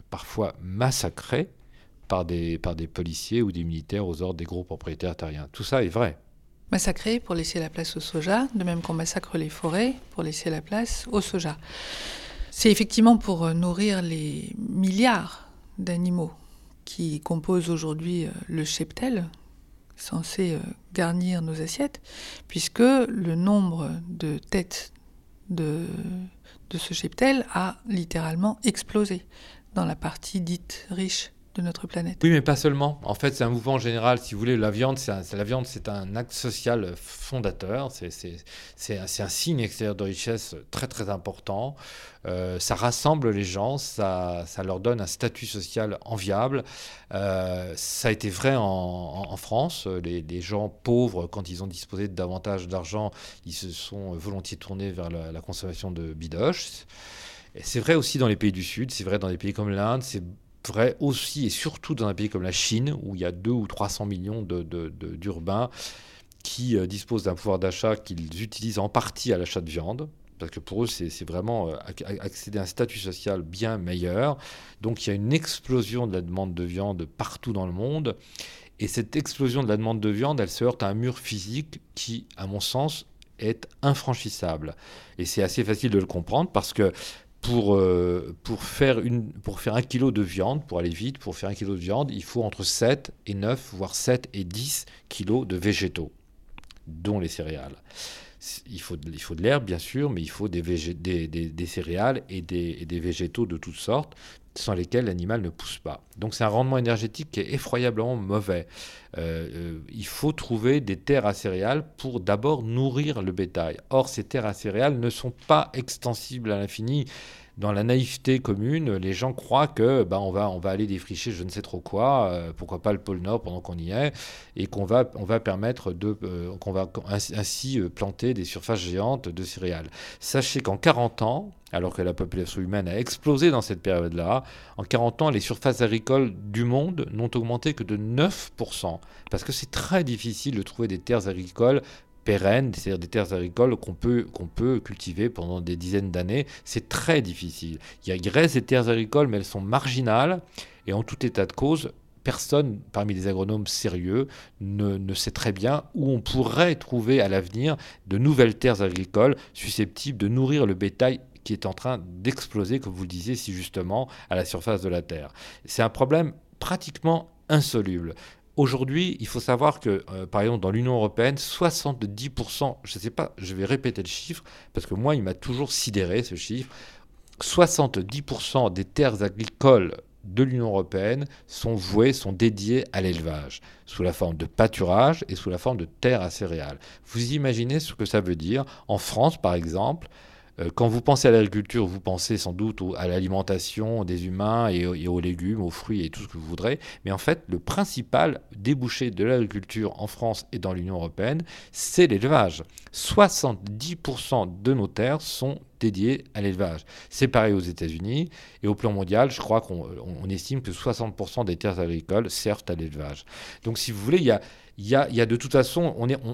massacrées par des policiers ou des militaires aux ordres des gros propriétaires terriens. Tout ça est vrai. Massacrés pour laisser la place au soja, de même qu'on massacre les forêts pour laisser la place au soja. C'est effectivement pour nourrir les milliards d'animaux qui composent aujourd'hui le cheptel, censé garnir nos assiettes, puisque le nombre de têtes de ce cheptel a littéralement explosé dans la partie dite riche de notre planète. Oui, mais pas seulement. En fait, c'est un mouvement général. Si vous voulez, la viande, c'est un acte social fondateur. C'est un signe extérieur de richesse très, très important. Ça rassemble les gens, ça leur donne un statut social enviable. Ça a été vrai en France. Les gens pauvres, quand ils ont disposé de davantage d'argent, ils se sont volontiers tournés vers la consommation de bidoches. Et c'est vrai aussi dans les pays du Sud, c'est vrai dans des pays comme l'Inde, c'est vrai aussi et surtout dans un pays comme la Chine, où il y a 200 ou 300 millions d'urbains qui disposent d'un pouvoir d'achat qu'ils utilisent en partie à l'achat de viande, parce que pour eux, c'est vraiment accéder à un statut social bien meilleur. Donc il y a une explosion de la demande de viande partout dans le monde, et cette explosion de la demande de viande, elle se heurte à un mur physique qui, à mon sens, est infranchissable. Et c'est assez facile de le comprendre, parce que pour faire 1 kilo de viande, pour aller vite, pour faire 1 kilo de viande, il faut entre 7 et 9, voire 7 et 10 kilos de végétaux, dont les céréales. Il faut de l'herbe, bien sûr, mais il faut des céréales et des végétaux de toutes sortes, sans lesquels l'animal ne pousse pas. Donc c'est un rendement énergétique qui est effroyablement mauvais. Il faut trouver des terres à céréales pour d'abord nourrir le bétail. Or, ces terres à céréales ne sont pas extensibles à l'infini. Dans la naïveté commune, les gens croient que on va aller défricher je ne sais trop quoi, pourquoi pas le pôle Nord pendant qu'on y est, et qu'on va permettre qu'on va ainsi planter des surfaces géantes de céréales. Sachez qu'en 40 ans, alors que la population humaine a explosé dans cette période-là, en 40 ans, les surfaces agricoles du monde n'ont augmenté que de 9%, parce que c'est très difficile de trouver des terres agricoles pérennes, c'est-à-dire des terres agricoles qu'on peut cultiver pendant des dizaines d'années. C'est très difficile. Il reste des terres agricoles, mais elles sont marginales, et en tout état de cause, personne parmi les agronomes sérieux ne sait très bien où on pourrait trouver à l'avenir de nouvelles terres agricoles susceptibles de nourrir le bétail qui est en train d'exploser, comme vous le disiez si justement, à la surface de la Terre. C'est un problème pratiquement insoluble. Aujourd'hui, il faut savoir que, par exemple, dans l'Union européenne, 70%, je ne sais pas, je vais répéter le chiffre, parce que moi, il m'a toujours sidéré ce chiffre, 70% des terres agricoles de l'Union européenne sont dédiées à l'élevage, sous la forme de pâturage et sous la forme de terres à céréales. Vous imaginez ce que ça veut dire? En France, par exemple, Quand vous pensez à l'agriculture, vous pensez sans doute à l'alimentation des humains et aux légumes, aux fruits et tout ce que vous voudrez. Mais en fait, le principal débouché de l'agriculture en France et dans l'Union européenne, c'est l'élevage. 70% de nos terres sont dédiées à l'élevage. C'est pareil aux États-Unis. Et au plan mondial, je crois qu'on estime que 60% des terres agricoles servent à l'élevage. Donc si vous voulez, il y a de toute façon,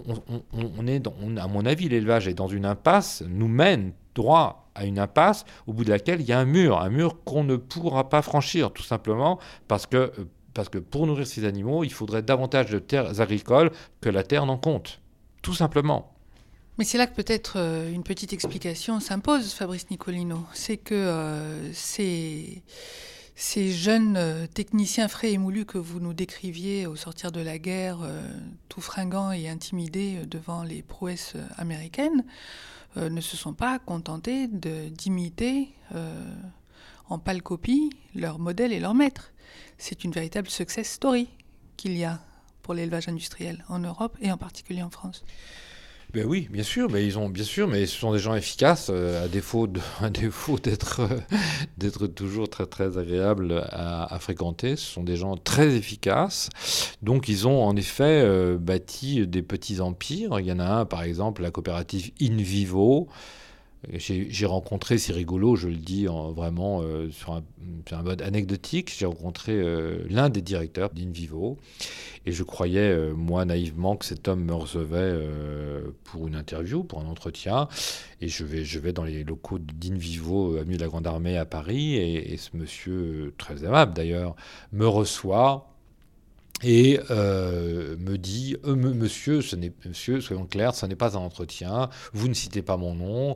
à mon avis, l'élevage est dans une impasse, nous mène droit à une impasse au bout de laquelle il y a un mur qu'on ne pourra pas franchir, tout simplement parce que pour nourrir ces animaux, il faudrait davantage de terres agricoles que la terre n'en compte, tout simplement. Mais c'est là que peut-être une petite explication s'impose, Fabrice Nicolino. C'est que ces jeunes techniciens frais et moulus que vous nous décriviez au sortir de la guerre, tout fringants et intimidés devant les prouesses américaines, ne se sont pas contentés d'imiter en pâle copie leur modèle et leur maître. C'est une véritable success story qu'il y a pour l'élevage industriel en Europe et en particulier en France. Ben oui, bien sûr, mais ce sont des gens efficaces, à défaut d'être toujours très très agréables à fréquenter. Ce sont des gens très efficaces. Donc ils ont en effet bâti des petits empires. Il y en a un, par exemple, la coopérative In Vivo. J'ai rencontré, c'est rigolo, je le dis vraiment sur un mode anecdotique, j'ai rencontré l'un des directeurs d'In Vivo et je croyais, moi, naïvement, que cet homme me recevait pour une interview, pour un entretien. Et je vais dans les locaux d'In Vivo, avenue de la Grande Armée à Paris, et ce monsieur, très aimable d'ailleurs, me reçoit. Et me dit, monsieur, soyons clairs, ce n'est pas un entretien, vous ne citez pas mon nom,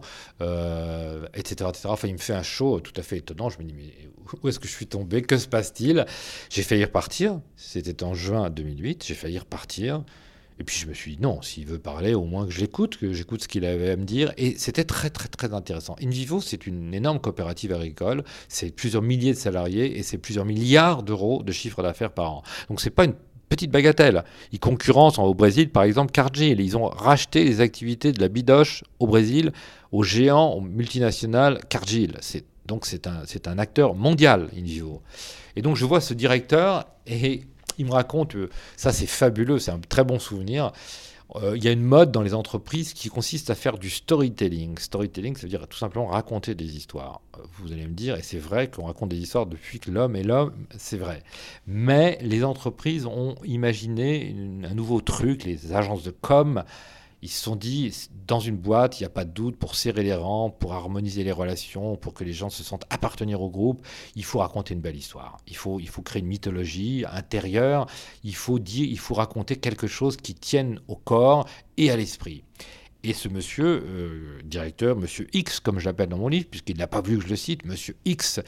etc., etc. Enfin, il me fait un show tout à fait étonnant. Je me dis, mais où est-ce que je suis tombé? Que se passe-t-il? J'ai failli repartir. C'était en juin 2008. J'ai failli repartir. Et puis je me suis dit, non, s'il veut parler, au moins que j'écoute ce qu'il avait à me dire. Et c'était très, très, très intéressant. In Vivo, c'est une énorme coopérative agricole. C'est plusieurs milliers de salariés et c'est plusieurs milliards d'euros de chiffre d'affaires par an. Donc c'est pas une petite bagatelle. Ils concurrencent au Brésil, par exemple, Cargill. Ils ont racheté les activités de la bidoche au Brésil au géant, au multinational Cargill. Donc c'est un acteur mondial, In Vivo. Et donc je vois ce directeur et il me raconte, ça c'est fabuleux, c'est un très bon souvenir. Il y a une mode dans les entreprises qui consiste à faire du storytelling. Storytelling, ça veut dire tout simplement raconter des histoires. Vous allez me dire, et c'est vrai qu'on raconte des histoires depuis que l'homme est l'homme, c'est vrai. Mais les entreprises ont imaginé un nouveau truc, les agences de com. Ils se sont dit, dans une boîte, il n'y a pas de doute, pour serrer les rangs, pour harmoniser les relations, pour que les gens se sentent appartenir au groupe, il faut raconter une belle histoire. Il faut créer une mythologie intérieure, il faut raconter quelque chose qui tienne au corps et à l'esprit. Et ce monsieur, directeur, monsieur X, comme je l'appelle dans mon livre, puisqu'il n'a pas voulu que je le cite, monsieur X,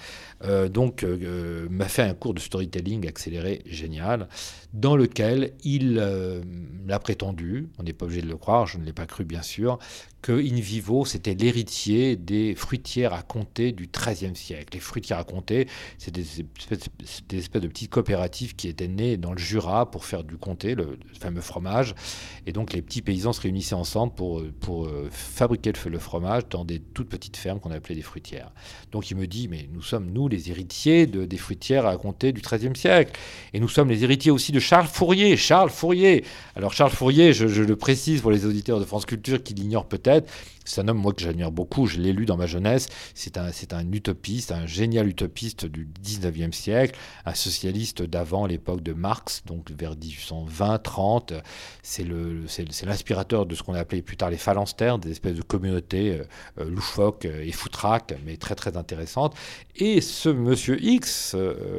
m'a fait un cours de storytelling accéléré génial, dans lequel il a prétendu, on n'est pas obligé de le croire, je ne l'ai pas cru bien sûr, que In Vivo, c'était l'héritier des fruitières à comté du XIIIe siècle. Les fruitières à comté, c'est des espèces de petites coopératives qui étaient nées dans le Jura pour faire du comté, le fameux fromage. Et donc les petits paysans se réunissaient ensemble pour fabriquer le fromage dans des toutes petites fermes qu'on appelait des fruitières. Donc il me dit, mais nous sommes, nous, les héritiers des fruitières à compter du XIIIe siècle. Et nous sommes les héritiers aussi de Charles Fourier. Charles Fourier. Alors Charles Fourier, je le précise pour les auditeurs de France Culture qui l'ignorent peut-être, c'est un homme, moi, que j'admire beaucoup. Je l'ai lu dans ma jeunesse. C'est un utopiste, un génial utopiste du 19e siècle, un socialiste d'avant l'époque de Marx, donc vers 1820-30. C'est l'inspirateur de ce qu'on a appelé plus tard les phalanstères, des espèces de communautés loufoques et foutraques, mais très très intéressantes. Et ce monsieur X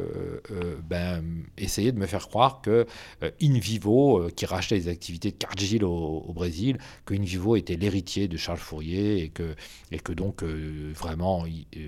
essayait de me faire croire que In Vivo, qui rachetait les activités de Cargill au Brésil, que In Vivo était l'héritier de Charles Fourier et que donc vraiment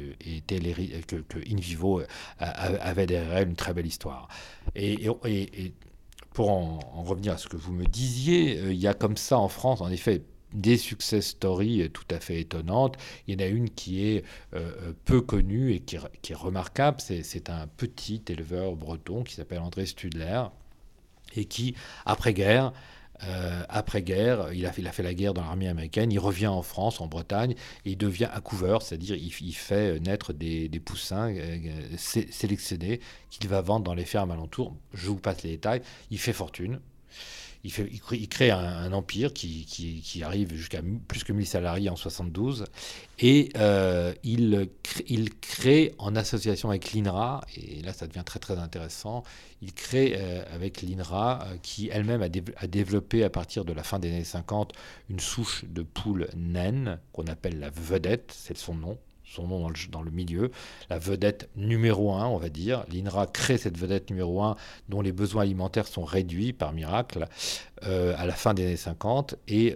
que In Vivo avait derrière elle une très belle histoire. Et pour en revenir à ce que vous me disiez, il y a comme ça en France, en effet, des success stories tout à fait étonnantes. Il y en a une qui est peu connue et qui est remarquable. C'est un petit éleveur breton qui s'appelle André Studler et qui, après-guerre, Après-guerre, il a fait la guerre dans l'armée américaine, il revient en France, en Bretagne, et il devient accouveur, c'est-à-dire il fait naître des poussins sélectionnés qu'il va vendre dans les fermes alentours. Je vous passe les détails. Il fait fortune. Il crée un empire qui arrive jusqu'à plus que 1000 salariés en 72 et il crée en association avec l'INRA, et là ça devient très très intéressant, il crée avec l'INRA qui elle-même a développé à partir de la fin des années 50 une souche de poules naines qu'on appelle la vedette, c'est son nom dans le milieu, la vedette numéro 1, on va dire. L'INRA crée cette vedette numéro 1 dont les besoins alimentaires sont réduits par miracle à la fin des années 50 et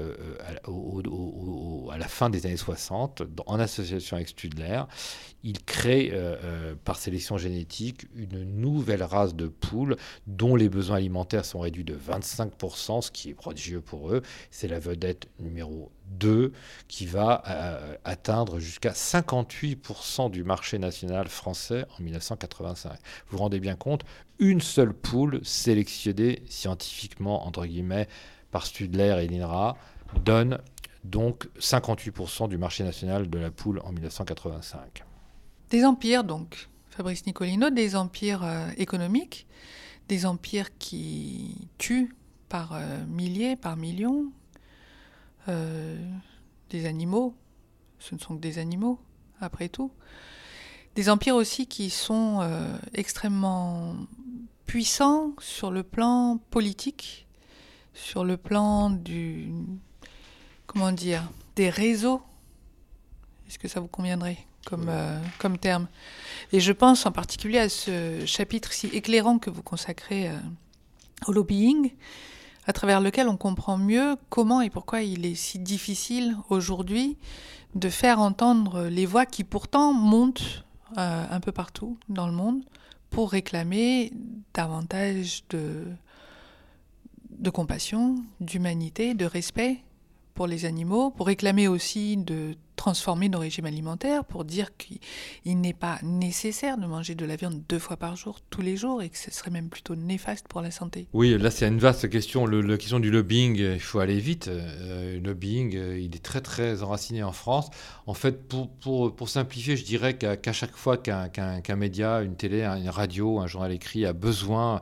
à la fin des années 60, en association avec Studler, il crée par sélection génétique une nouvelle race de poules dont les besoins alimentaires sont réduits de 25%, ce qui est prodigieux pour eux. C'est la vedette numéro 2 qui va atteindre jusqu'à 58% du marché national français en 1985. Vous vous rendez bien compte, une seule poule sélectionnée scientifiquement, entre guillemets, par Studler et l'INRA, donne donc 58% du marché national de la poule en 1985. Des empires, donc, Fabrice Nicolino, des empires économiques, des empires qui tuent par milliers, par millions, des animaux, ce ne sont que des animaux, après tout. Des empires aussi qui sont extrêmement puissants sur le plan politique, sur le plan des réseaux. Est-ce que ça vous conviendrait comme terme? Et je pense en particulier à ce chapitre si éclairant que vous consacrez au lobbying, à travers lequel on comprend mieux comment et pourquoi il est si difficile aujourd'hui de faire entendre les voix qui pourtant montent un peu partout dans le monde pour réclamer davantage de compassion, d'humanité, de respect pour les animaux, pour réclamer aussi de transformer nos régimes alimentaires, pour dire qu'il n'est pas nécessaire de manger de la viande 2 fois par jour, tous les jours, et que ce serait même plutôt néfaste pour la santé. Oui, là c'est une vaste question. La question du lobbying, il faut aller vite. Le lobbying, il est très très enraciné en France. En fait, pour simplifier, je dirais qu'à chaque fois qu'un média, une télé, une radio, un journal écrit a besoin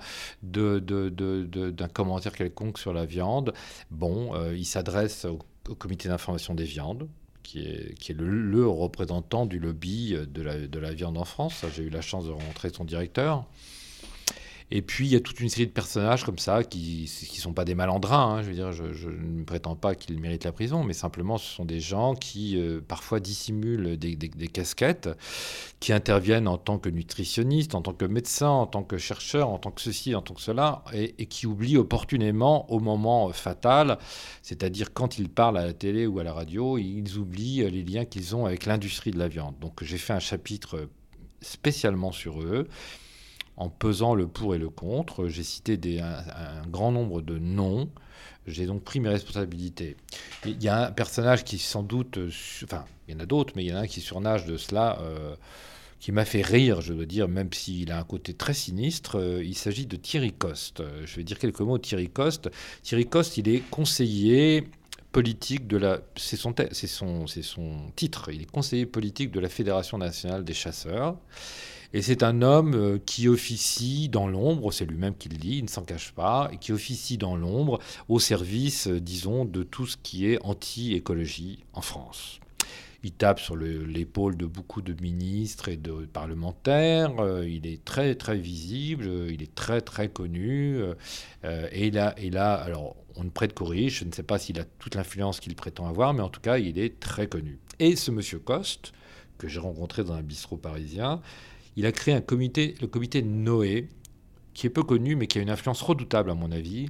d'un commentaire quelconque sur la viande, il s'adresse au comité d'information des viandes, qui est le représentant du lobby de la viande en France. J'ai eu la chance de rencontrer son directeur. Et puis, il y a toute une série de personnages comme ça qui sont pas des malandrins. Je veux dire, je ne prétends pas qu'ils méritent la prison, mais simplement, ce sont des gens qui, parfois, dissimulent des casquettes, qui interviennent en tant que nutritionnistes, en tant que médecins, en tant que chercheurs, en tant que ceci, en tant que cela, et qui oublient opportunément au moment fatal, c'est-à-dire quand ils parlent à la télé ou à la radio, ils oublient les liens qu'ils ont avec l'industrie de la viande. Donc, j'ai fait un chapitre spécialement sur eux, en pesant le pour et le contre. J'ai cité un grand nombre de noms. J'ai donc pris mes responsabilités. Il y a un personnage qui sans doute... Enfin, il y en a d'autres, mais il y en a un qui surnage de cela, qui m'a fait rire, je dois dire, même s'il a un côté très sinistre. Il s'agit de Thierry Coste. Je vais dire quelques mots de Thierry Coste. Thierry Coste, il est conseiller politique de la... C'est son titre. Il est conseiller politique de la Fédération nationale des chasseurs. Et c'est un homme qui officie dans l'ombre, c'est lui-même qui le dit, il ne s'en cache pas, et qui officie dans l'ombre au service, disons, de tout ce qui est anti-écologie en France. Il tape sur l'épaule de beaucoup de ministres et de parlementaires, il est très très visible, il est très très connu, et il a, alors on ne prête qu'au riche, je ne sais pas s'il a toute l'influence qu'il prétend avoir, mais en tout cas il est très connu. Et ce monsieur Coste, que j'ai rencontré dans un bistrot parisien, il a créé le comité Noé, qui est peu connu, mais qui a une influence redoutable, à mon avis,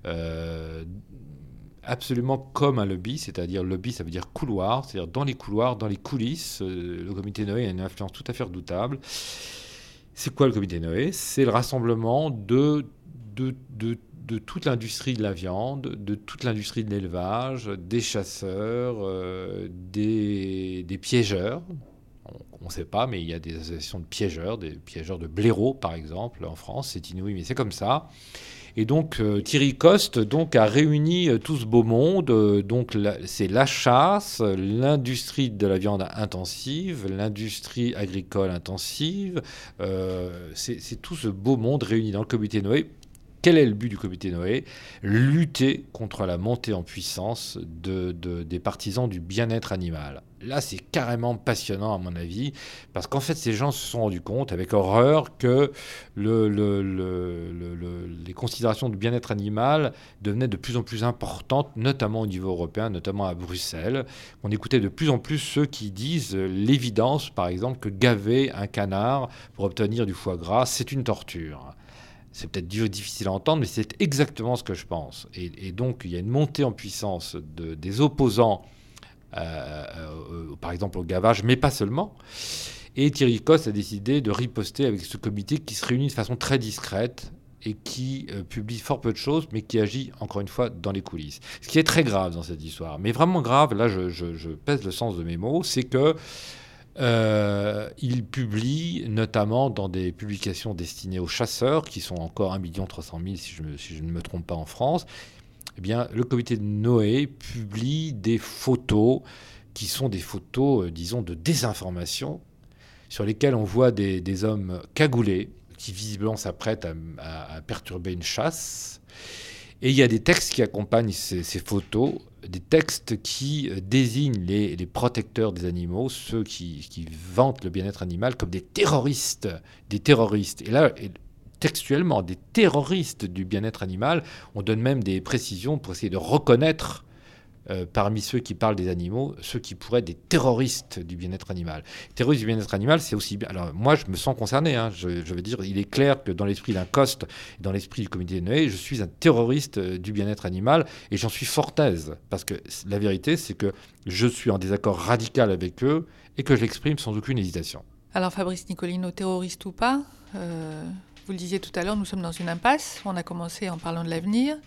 absolument comme un lobby, c'est-à-dire lobby, ça veut dire couloir, c'est-à-dire dans les couloirs, dans les coulisses, le comité Noé a une influence tout à fait redoutable. C'est quoi le comité Noé? C'est le rassemblement de toute l'industrie de la viande, de toute l'industrie de l'élevage, des chasseurs, des piégeurs. On ne sait pas, mais il y a des associations de piégeurs, des piégeurs de blaireaux, par exemple, en France. C'est inouï, mais c'est comme ça. Et donc Thierry Coste a réuni tout ce beau monde. C'est la chasse, l'industrie de la viande intensive, l'industrie agricole intensive. C'est tout ce beau monde réuni dans le comité Noé. Quel est le but du comité Noé ? Lutter contre la montée en puissance des partisans du bien-être animal. Là, c'est carrément passionnant, à mon avis, parce qu'en fait, ces gens se sont rendus compte avec horreur que les considérations du bien-être animal devenaient de plus en plus importantes, notamment au niveau européen, notamment à Bruxelles. On écoutait de plus en plus ceux qui disent l'évidence, par exemple, que gaver un canard pour obtenir du foie gras, c'est une torture. C'est peut-être difficile à entendre, mais c'est exactement ce que je pense. Et donc, il y a une montée en puissance des opposants, par exemple au gavage, mais pas seulement. Et Thierry Coste a décidé de riposter avec ce comité qui se réunit de façon très discrète et qui publie fort peu de choses, mais qui agit, encore une fois, dans les coulisses. Ce qui est très grave dans cette histoire, mais vraiment grave, là je pèse le sens de mes mots, c'est que il publie notamment dans des publications destinées aux chasseurs, qui sont encore 1 300 000 si je ne me trompe pas en France. Eh bien, le comité de Noé publie des photos qui sont des photos, disons, de désinformation, sur lesquelles on voit des hommes cagoulés qui visiblement s'apprêtent à perturber une chasse. Et il y a des textes qui accompagnent ces photos, des textes qui désignent les protecteurs des animaux, ceux qui vantent le bien-être animal comme des terroristes. Et là, textuellement, des terroristes du bien-être animal. On donne même des précisions pour essayer de reconnaître parmi ceux qui parlent des animaux, ceux qui pourraient être des terroristes du bien-être animal. Terroristes du bien-être animal, c'est aussi bien... Alors moi, je me sens concerné. Je veux dire, il est clair que dans l'esprit d'un Coste, dans l'esprit du comité de Noé, je suis un terroriste du bien-être animal et j'en suis fort aise. Parce que la vérité, c'est que je suis en désaccord radical avec eux et que je l'exprime sans aucune hésitation. Alors Fabrice Nicolino, terroriste ou pas, vous le disiez tout à l'heure, nous sommes dans une impasse. On a commencé en parlant de l'avenir.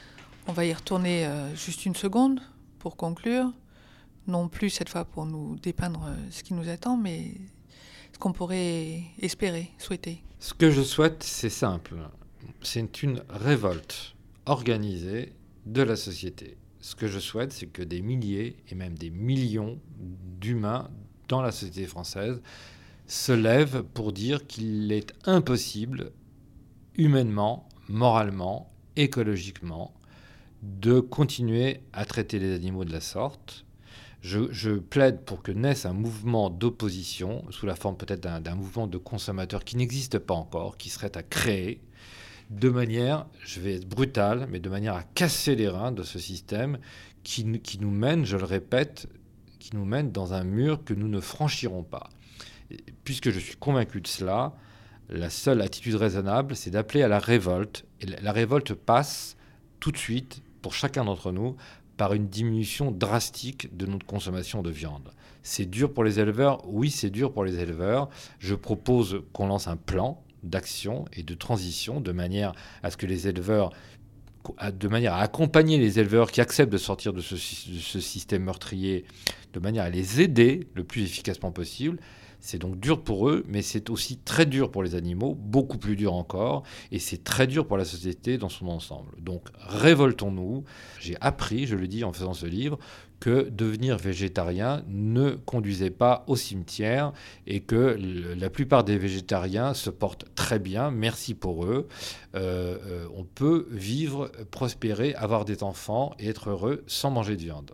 On va y retourner juste une seconde pour conclure. Non plus cette fois pour nous dépeindre ce qui nous attend, mais ce qu'on pourrait espérer, souhaiter. Ce que je souhaite, c'est simple. C'est une révolte organisée de la société. Ce que je souhaite, c'est que des milliers et même des millions d'humains dans la société française se lèvent pour dire qu'il est impossible, humainement, moralement, écologiquement, de continuer à traiter les animaux de la sorte. Je plaide pour que naisse un mouvement d'opposition, sous la forme peut-être d'un mouvement de consommateurs qui n'existe pas encore, qui serait à créer, de manière, je vais être brutal, mais de manière à casser les reins de ce système qui nous mène, je le répète, qui nous mène dans un mur que nous ne franchirons pas. Et puisque je suis convaincu de cela, la seule attitude raisonnable, c'est d'appeler à la révolte. Et la révolte passe tout de suite, pour chacun d'entre nous, par une diminution drastique de notre consommation de viande. C'est dur pour les éleveurs ? Oui, c'est dur pour les éleveurs. Je propose qu'on lance un plan d'action et de transition de manière à ce que les éleveurs, de manière à accompagner les éleveurs qui acceptent de sortir de ce système meurtrier, de manière à les aider le plus efficacement possible. C'est donc dur pour eux, mais c'est aussi très dur pour les animaux, beaucoup plus dur encore, et c'est très dur pour la société dans son ensemble. Donc révoltons-nous. J'ai appris, je le dis en faisant ce livre, que devenir végétarien ne conduisait pas au cimetière et que la plupart des végétariens se portent très bien, merci pour eux. On peut vivre, prospérer, avoir des enfants et être heureux sans manger de viande.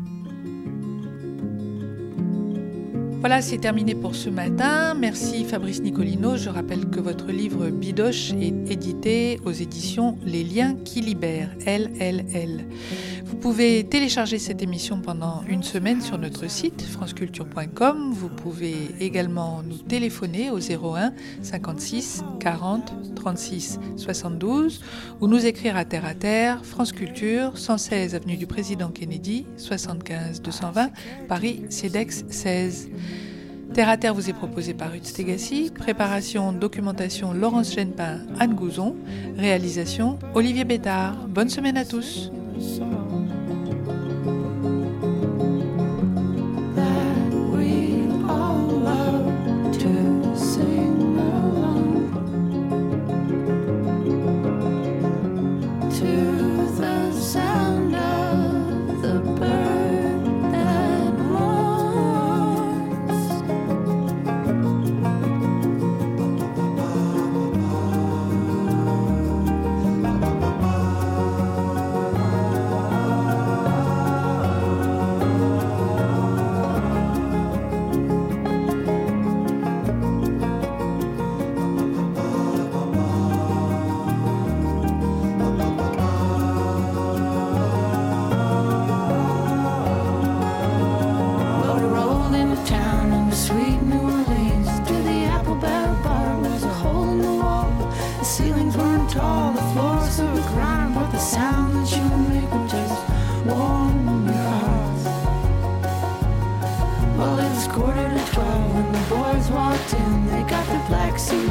Voilà, c'est terminé pour ce matin. Merci Fabrice Nicolino. Je rappelle que votre livre Bidoche est édité aux éditions Les Liens qui libèrent, LLL. Vous pouvez télécharger cette émission pendant une semaine sur notre site franceculture.com. Vous pouvez également nous téléphoner au 01 56 40 36 72 ou nous écrire à terre, France Culture, 116 avenue du Président Kennedy, 75 220, Paris, CEDEX 16. Terre à Terre vous est proposé par Ruth Stegassi, préparation, documentation Laurence Genepin, Anne Gouzon, réalisation Olivier Bétard. Bonne semaine à tous.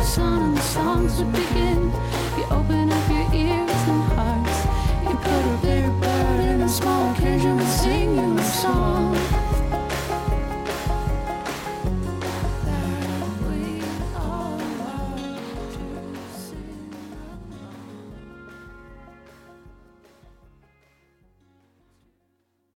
sun and the songs would begin.